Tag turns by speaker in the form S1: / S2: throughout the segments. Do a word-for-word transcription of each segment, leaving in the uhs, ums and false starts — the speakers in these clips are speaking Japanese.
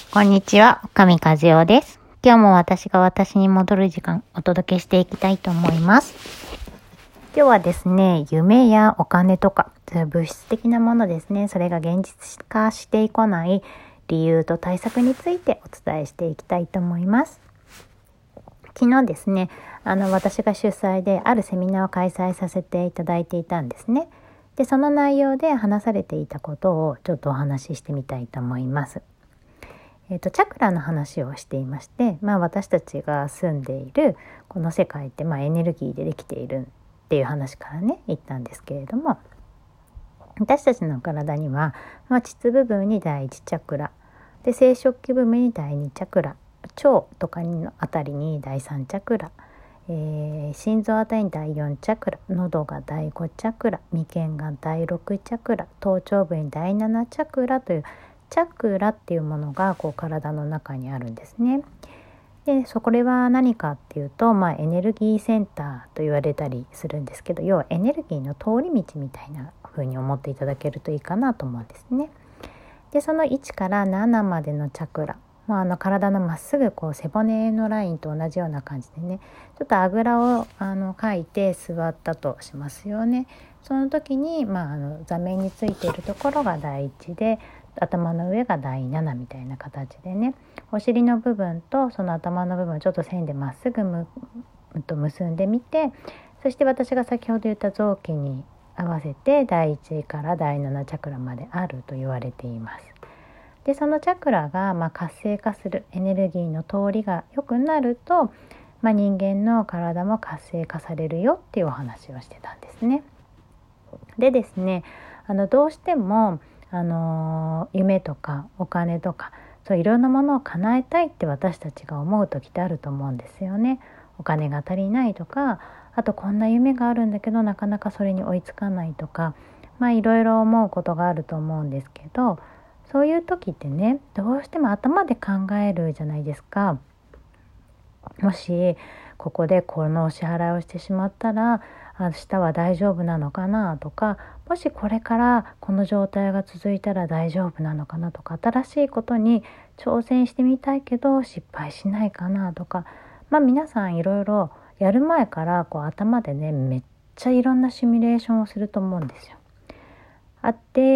S1: こんにちは、神和代です。今日も私が私に戻る時間お届けしていきたいと思います。今日はですね、夢やお金とか物質的なものですね、それが現実化していかない理由と対策についてお伝えしていきたいと思います。昨日ですね、あの私が主催であるセミナーを開催させていただいていたんですね。で、その内容で話されていたことをちょっとお話ししてみたいと思います。えーと、チャクラの話をしていまして、まあ、私たちが住んでいるこの世界って、まあ、エネルギーでできているっていう話からね言ったんですけれども、私たちの体には、まあ、膣部分にだいいちチャクラで、生殖器部分にだいにチャクラ、腸とかのあたりにだいさんチャクラ、えー、心臓あたりにだいよんチャクラ、喉がだいごチャクラ、眉間がだいろくチャクラ、頭頂部にだいななチャクラというチャクラっていうものがこう体の中にあるんですね。で、そこれは何かっていうと、まあ、エネルギーセンターと言われたりするんですけど、要はエネルギーの通り道みたいな風に思っていただけるといいかなと思うんですね。で、そのいちからななまでのチャクラ、まあ、あの体のまっすぐこう背骨のラインと同じような感じでね、ちょっとあぐらをあのかいて座ったとしますよね。その時に、まあ、あの座面についているところがだいいちで、頭の上がだいななみたいな形でね、お尻の部分とその頭の部分をちょっと線でまっすぐむと結んでみて、そして私が先ほど言った臓器に合わせてだいいちからだいななチャクラまであると言われています。で、そのチャクラがまあ活性化する、エネルギーの通りが良くなると、まあ、人間の体も活性化されるよっていうお話をしてたんですね。でですね、あのどうしてもあの夢とかお金とか、そういろんなものを叶えたいって私たちが思う時ってあると思うんですよね。お金が足りないとか、あとこんな夢があるんだけどなかなかそれに追いつかないとか、まあいろいろ思うことがあると思うんですけど、そういう時ってね、どうしても頭で考えるじゃないですか。もしここでこのお支払いをしてしまったら明日は大丈夫なのかなとか、もしこれからこの状態が続いたら大丈夫なのかなとか、新しいことに挑戦してみたいけど失敗しないかなとか、まあ皆さんいろいろやる前からこう頭でね、めっちゃいろんなシミュレーションをすると思うんですよ。あって、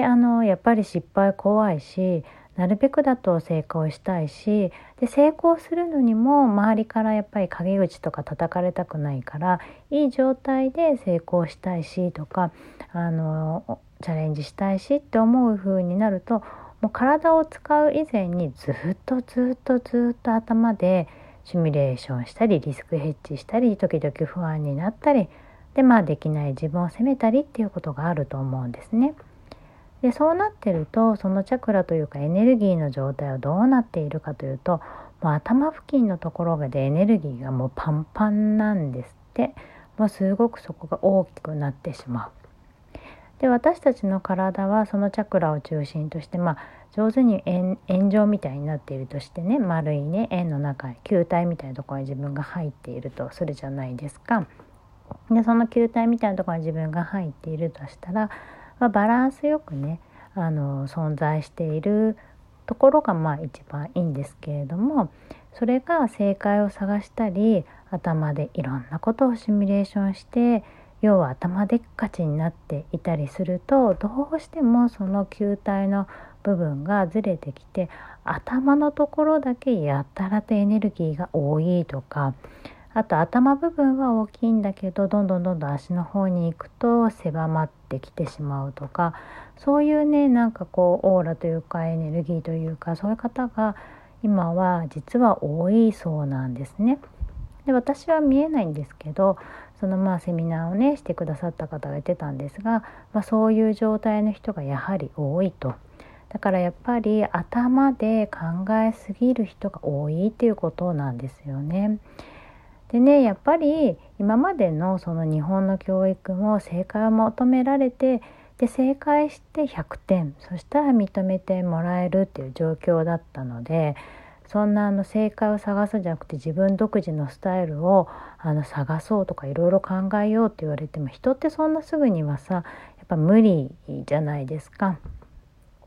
S1: あのやっぱり失敗怖いし、なるべくだと成功したいし、で成功するのにも周りからやっぱり陰口とか叩かれたくないから、いい状態で成功したいしとか、あのチャレンジしたいしって思う風になると、もう体を使う以前にずっとずっとずっと頭でシミュレーションしたり、リスクヘッジしたり、時々不安になったりで、まあできない自分を責めたりっていうことがあると思うんですね。で、そうなってると、そのチャクラというかエネルギーの状態はどうなっているかというと、もう頭付近のところがでエネルギーがもうパンパンなんですって。もうすごくそこが大きくなってしまう。で、私たちの体はそのチャクラを中心として、まあ上手に円、円状みたいになっているとしてね、丸いね円の中に球体みたいなところに自分が入っているとするじゃないですか。で、その球体みたいなところに自分が入っているとしたら、まあ、バランスよくね、あの存在しているところがまあ一番いいんですけれども、それが正解を探したり、頭でいろんなことをシミュレーションして、要は頭でっかちになっていたりすると、どうしてもその球体の部分がずれてきて、頭のところだけやたらとエネルギーが多いとか、あと頭部分は大きいんだけど、どんどんどんどん足の方に行くと狭まってきてしまうとか、そういうね、なんかこうオーラというかエネルギーというか、そういう方が今は実は多いそうなんですね。で、私は見えないんですけど、そのまあセミナーをねしてくださった方が言ってたんですが、まあ、そういう状態の人がやはり多いと。だからやっぱり頭で考えすぎる人が多いっていうことなんですよね。でね、やっぱり今までのその日本の教育も正解を求められて、で正解してひゃくてん、そしたら認めてもらえるっていう状況だったので、そんなあの正解を探すんじゃなくて、自分独自のスタイルをあの探そうとかいろいろ考えようって言われても、人ってそんなすぐにはさやっぱ無理じゃないですか。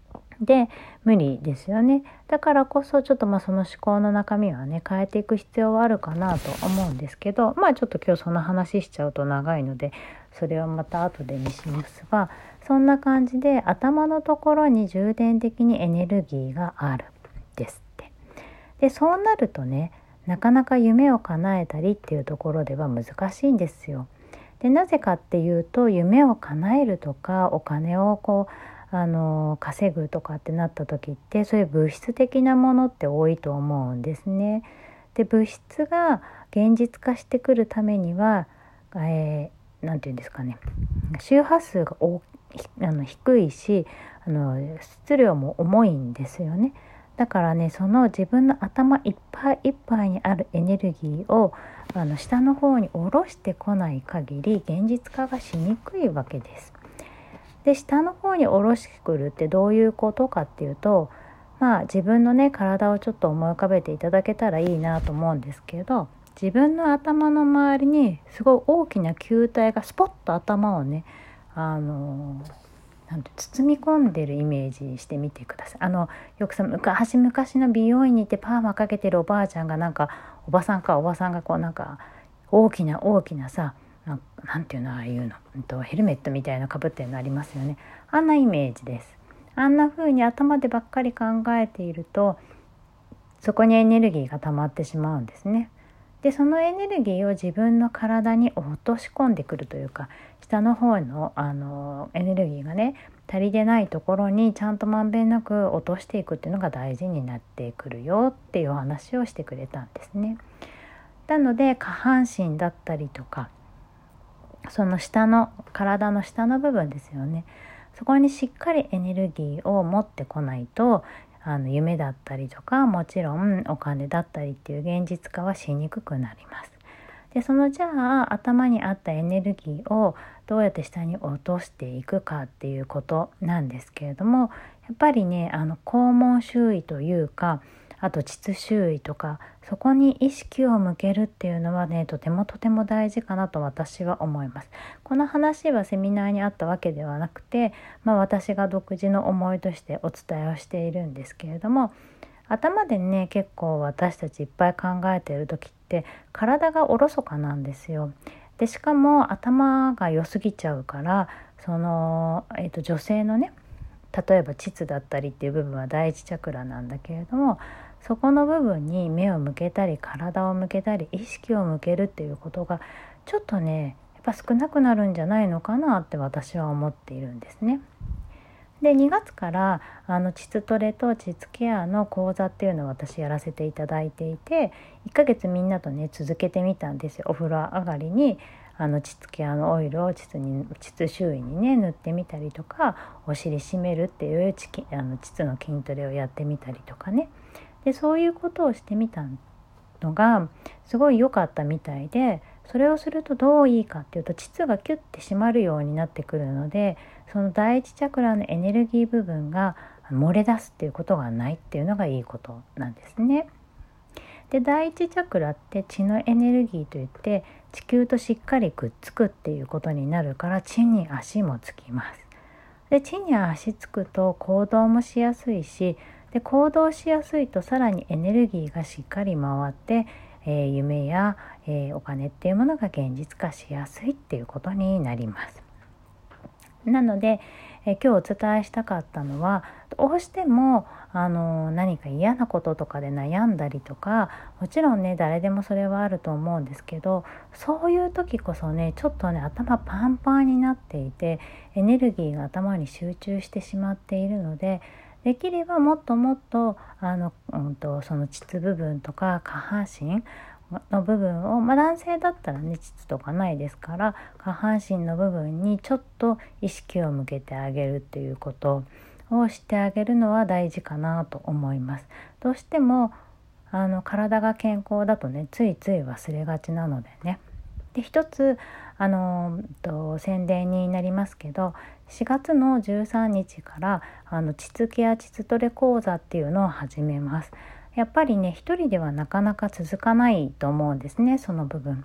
S1: で無理ですよね。だからこそちょっとまあその思考の中身はね変えていく必要はあるかなと思うんですけど、まあちょっと今日その話しちゃうと長いのでそれはまた後でにしますが、そんな感じで頭のところに重点的にエネルギーがあるですって。でそうなるとね、なかなか夢を叶えたりっていうところでは難しいんですよ。でなぜかっていうと、夢を叶えるとかお金をこうあの稼ぐとかってなった時って、そういう物質的なものって多いと思うんですね。で物質が現実化してくるためには、えー、なんていうんですかね、周波数が大あの低いし、あの質量も重いんですよね。だからね、その自分の頭いっぱいいっぱいにあるエネルギーをあの下の方に下ろしてこない限り現実化がしにくいわけです。で下の方に下ろしてくるってどういうことかっていうと、まあ自分のね体をちょっと思い浮かべていただけたらいいなと思うんですけど、自分の頭の周りにすごい大きな球体がスポッと頭をねあのなんて包み込んでるイメージしてみてください。あのよくさ昔昔の美容院に行ってパーマかけてるおばあちゃんがなんかおばさんかおばさんがこうなんか大きな大きなさ、ななんていうのああいうの、うんと、ヘルメットみたいなかぶってるのありますよね。あんなイメージです。あんな風に頭でばっかり考えているとそこにエネルギーが溜まってしまうんですね。でそのエネルギーを自分の体に落とし込んでくるというか、下の方の、あのエネルギーがね足りてないところにちゃんとまんべんなく落としていくっていうのが大事になってくるよっていうお話をしてくれたんですね。なので下半身だったりとか、その下の体の下の部分ですよね、そこにしっかりエネルギーを持ってこないと、あの夢だったりとかもちろんお金だったりっていう現実化はしにくくなります。でそのじゃあ頭にあったエネルギーをどうやって下に落としていくかっていうことなんですけれども、やっぱりねあの肛門周囲というか、あと膣周囲とか、そこに意識を向けるっていうのはねとてもとても大事かなと私は思います。この話はセミナーにあったわけではなくて、まあ、私が独自の思いとしてお伝えをしているんですけれども、頭でね結構私たちいっぱい考えている時って体がおろそかなんですよ。でしかも頭が良すぎちゃうから、その、えーと、女性のね例えば膣だったりっていう部分は第一チャクラなんだけれども、そこの部分に目を向けたり体を向けたり意識を向けるっていうことがちょっとねやっぱ少なくなるんじゃないのかなって私は思っているんですね。でにがつからあの膣トレと膣ケアの講座っていうのを私やらせていただいていて、いっかげつみんなとね続けてみたんですよ。お風呂上がりにあの膣ケアのオイルを膣に膣周囲にね塗ってみたりとか、お尻締めるっていうあの膣の筋トレをやってみたりとかね。でそういうことをしてみたのがすごい良かったみたいで、それをするとどういいかっていうと、膣がキュッて締まるようになってくるので、その第一チャクラのエネルギー部分が漏れ出すっていうことがないっていうのがいいことなんですね。で第一チャクラって血のエネルギーといって、地球としっかりくっつくっていうことになるから、地に足もつきます。で地に足つくと行動もしやすいし、で行動しやすいとさらにエネルギーがしっかり回って、えー、夢や、えー、お金っていうものが現実化しやすいっていうことになります。なので、えー、今日お伝えしたかったのは、どうしてもあの何か嫌なこととかで悩んだりとか、もちろんね誰でもそれはあると思うんですけど、そういう時こそねちょっとね頭パンパンになっていてエネルギーが頭に集中してしまっているので、できればもっともっとあの、うん、とその膣部分とか下半身の部分を、まあ、男性だったらね膣とかないですから、下半身の部分にちょっと意識を向けてあげるっていうことをしてあげるのは大事かなと思います。どうしてもあの体が健康だとねついつい忘れがちなのでね。で一つあのと宣伝になりますけど、しがつのじゅうさんにちからあの膣ケア膣トレ講座っていうのを始めます。やっぱりね一人ではなかなか続かないと思うんですね、その部分。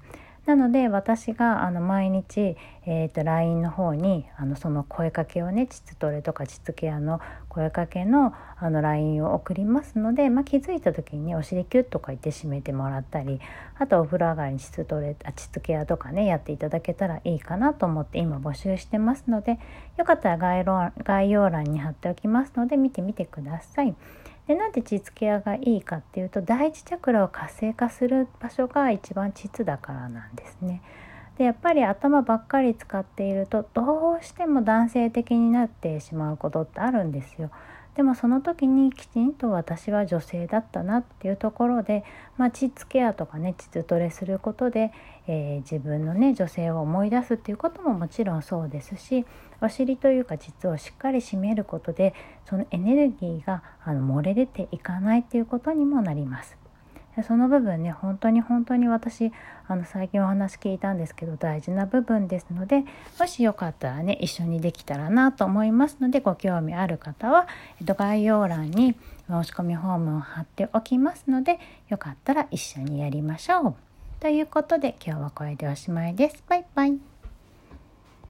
S1: なので私があの毎日、えー、と ライン の方にあのその声かけをね、膣トレとか膣ケアの声かけのあの ライン を送りますので、まあ、気づいた時にねお尻キュッとか言って締めてもらったり、あとお風呂上がりに膣トレあ膣ケアとかねやっていただけたらいいかなと思って今募集してますので、よかったら概要概要欄に貼っておきますので見てみてください。でなんで膣ケアがいいかっていうと、第一チャクラを活性化する場所が一番膣だからなんですね。でやっぱり頭ばっかり使っているとどうしても男性的になってしまうことってあるんですよ。でもその時にきちんと私は女性だったなっていうところで、まあ、膣ケアとかね膣トレすることで、えー、自分のね女性を思い出すっていうことももちろんそうですし、お尻というか膣をしっかり締めることでそのエネルギーがあの漏れ出ていかないっていうことにもなります。その部分ね本当に本当に私あの最近お話聞いたんですけど大事な部分ですので、もしよかったらね一緒にできたらなと思いますので、ご興味ある方は、えっと、概要欄に申し込みフォームを貼っておきますので、よかったら一緒にやりましょう。ということで今日はこれでおしまいです。バイバイ。